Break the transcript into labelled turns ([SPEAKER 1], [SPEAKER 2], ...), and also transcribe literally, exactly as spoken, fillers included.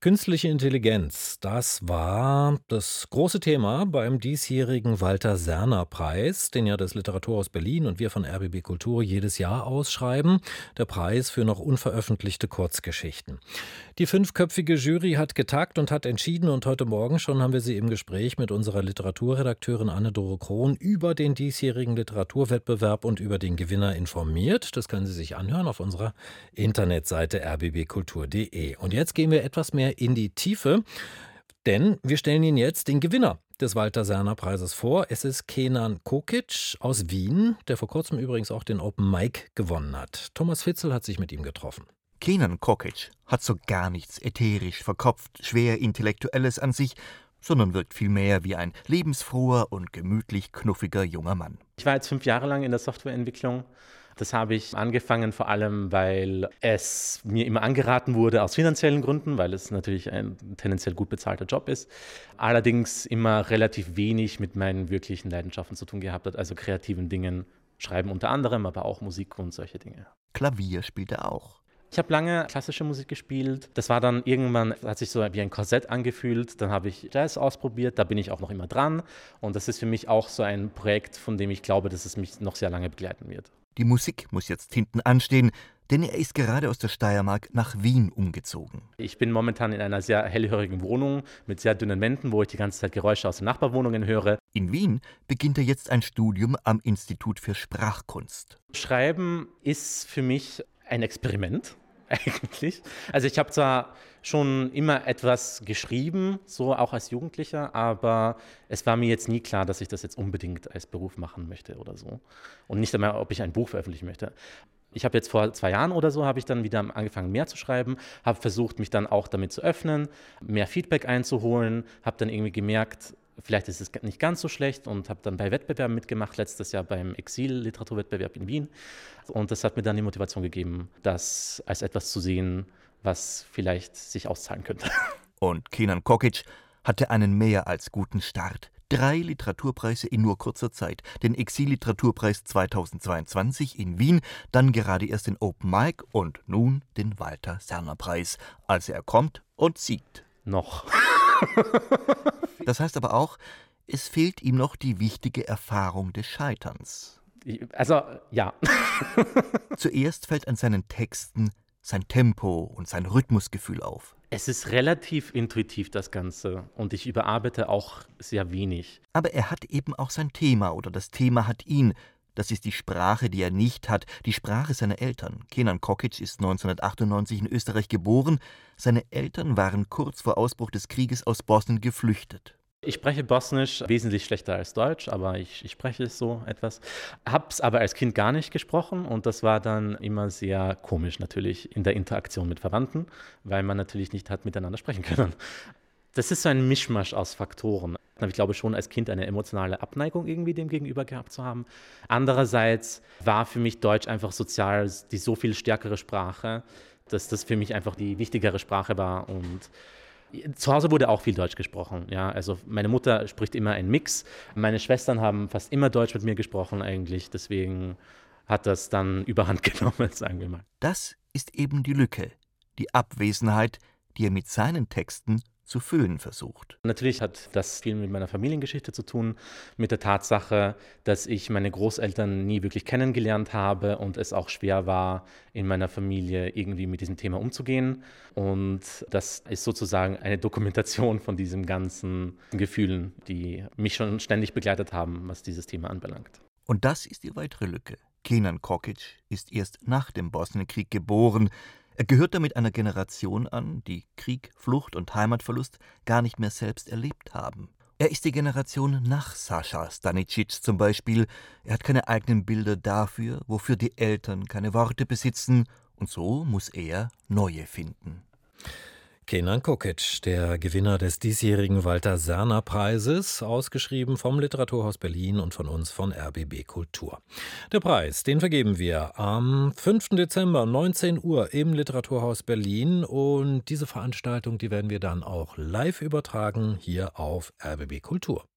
[SPEAKER 1] Künstliche Intelligenz, das war das große Thema beim diesjährigen Walter-Serner-Preis, den ja das Literaturhaus Berlin und wir von R B B Kultur jedes Jahr ausschreiben. Der Preis für noch unveröffentlichte Kurzgeschichten. Die fünfköpfige Jury hat getagt und hat entschieden und heute Morgen schon haben wir sie im Gespräch mit unserer Literaturredakteurin Anne-Dore Krohn über den diesjährigen Literaturwettbewerb und über den Gewinner informiert. Das können Sie sich anhören auf unserer Internetseite r b b kultur punkt d e. Und jetzt gehen wir etwas mehr in die Tiefe, denn wir stellen Ihnen jetzt den Gewinner des Walter-Serner-Preises vor. Es ist Kenan Kokic aus Wien, der vor kurzem übrigens auch den Open Mic gewonnen hat. Thomas Fitzel hat sich mit ihm getroffen.
[SPEAKER 2] Kenan Kokic hat so gar nichts ätherisch, verkopft, schwer Intellektuelles an sich, sondern wirkt vielmehr wie ein lebensfroher und gemütlich knuffiger junger Mann.
[SPEAKER 3] Ich war jetzt fünf Jahre lang in der Softwareentwicklung. Das habe ich angefangen, vor allem, weil es mir immer angeraten wurde, aus finanziellen Gründen, weil es natürlich ein tendenziell gut bezahlter Job ist. Allerdings immer relativ wenig mit meinen wirklichen Leidenschaften zu tun gehabt hat, also kreativen Dingen, Schreiben unter anderem, aber auch Musik und solche Dinge.
[SPEAKER 2] Klavier spielt er auch.
[SPEAKER 3] Ich habe lange klassische Musik gespielt. Das war dann irgendwann, hat sich so wie ein Korsett angefühlt. Dann habe ich Jazz ausprobiert, da bin ich auch noch immer dran. Und das ist für mich auch so ein Projekt, von dem ich glaube, dass es mich noch sehr lange begleiten wird.
[SPEAKER 2] Die Musik muss jetzt hinten anstehen, denn er ist gerade aus der Steiermark nach Wien umgezogen.
[SPEAKER 3] Ich bin momentan in einer sehr hellhörigen Wohnung mit sehr dünnen Wänden, wo ich die ganze Zeit Geräusche aus den Nachbarwohnungen höre.
[SPEAKER 2] In Wien beginnt er jetzt ein Studium am Institut für Sprachkunst.
[SPEAKER 3] Schreiben ist für mich ein Experiment. Eigentlich. Also ich habe zwar schon immer etwas geschrieben, so auch als Jugendlicher, aber es war mir jetzt nie klar, dass ich das jetzt unbedingt als Beruf machen möchte oder so. Und nicht einmal, ob ich ein Buch veröffentlichen möchte. Ich habe jetzt vor zwei Jahren oder so, habe ich dann wieder angefangen, mehr zu schreiben, habe versucht, mich dann auch damit zu öffnen, mehr Feedback einzuholen, habe dann irgendwie gemerkt, vielleicht ist es nicht ganz so schlecht und habe dann bei Wettbewerben mitgemacht, letztes Jahr beim Exil-Literaturwettbewerb in Wien. Und das hat mir dann die Motivation gegeben, das als etwas zu sehen, was vielleicht sich auszahlen könnte.
[SPEAKER 2] Und Kenan Kokic hatte einen mehr als guten Start. Drei Literaturpreise in nur kurzer Zeit. Den Exil-Literaturpreis zweitausendzweiundzwanzig in Wien, dann gerade erst den Open Mic und nun den Walter-Serner-Preis. Also er kommt und siegt.
[SPEAKER 3] Noch.
[SPEAKER 2] Das heißt aber auch, es fehlt ihm noch die wichtige Erfahrung des Scheiterns.
[SPEAKER 3] Also, ja.
[SPEAKER 2] Zuerst fällt an seinen Texten sein Tempo und sein Rhythmusgefühl auf.
[SPEAKER 3] Es ist relativ intuitiv, das Ganze. Und ich überarbeite auch sehr wenig.
[SPEAKER 2] Aber er hat eben auch sein Thema oder das Thema hat ihn. Das ist die Sprache, die er nicht hat, die Sprache seiner Eltern. Kenan Kokic ist neunzehnhundertachtundneunzig in Österreich geboren. Seine Eltern waren kurz vor Ausbruch des Krieges aus Bosnien geflüchtet.
[SPEAKER 3] Ich spreche Bosnisch wesentlich schlechter als Deutsch, aber ich, ich spreche es so etwas. Habe es aber als Kind gar nicht gesprochen und das war dann immer sehr komisch natürlich in der Interaktion mit Verwandten, weil man natürlich nicht hat miteinander sprechen können. Das ist so ein Mischmasch aus Faktoren. Ich glaube schon als Kind eine emotionale Abneigung irgendwie dem gegenüber gehabt zu haben. Andererseits war für mich Deutsch einfach sozial die so viel stärkere Sprache, dass das für mich einfach die wichtigere Sprache war. Und zu Hause wurde auch viel Deutsch gesprochen. Ja, also meine Mutter spricht immer einen Mix. Meine Schwestern haben fast immer Deutsch mit mir gesprochen eigentlich. Deswegen hat das dann überhand genommen, sagen wir mal.
[SPEAKER 2] Das ist eben die Lücke, die Abwesenheit, die er mit seinen Texten zu füllen versucht.
[SPEAKER 3] Natürlich hat das viel mit meiner Familiengeschichte zu tun, mit der Tatsache, dass ich meine Großeltern nie wirklich kennengelernt habe und es auch schwer war, in meiner Familie irgendwie mit diesem Thema umzugehen. Und das ist sozusagen eine Dokumentation von diesen ganzen Gefühlen, die mich schon ständig begleitet haben, was dieses Thema anbelangt.
[SPEAKER 2] Und das ist die weitere Lücke. Kenan Kokic ist erst nach dem Bosnienkrieg geboren. Er gehört damit einer Generation an, die Krieg, Flucht und Heimatverlust gar nicht mehr selbst erlebt haben. Er ist die Generation nach Sascha Stanicic zum Beispiel. Er hat keine eigenen Bilder dafür, wofür die Eltern keine Worte besitzen. Und so muss er neue finden.
[SPEAKER 1] Kenan Kokic, der Gewinner des diesjährigen Walter-Serner-Preises, ausgeschrieben vom Literaturhaus Berlin und von uns von R B B Kultur. Der Preis, den vergeben wir am fünften Dezember, neunzehn Uhr im Literaturhaus Berlin. Und diese Veranstaltung, die werden wir dann auch live übertragen hier auf R B B Kultur.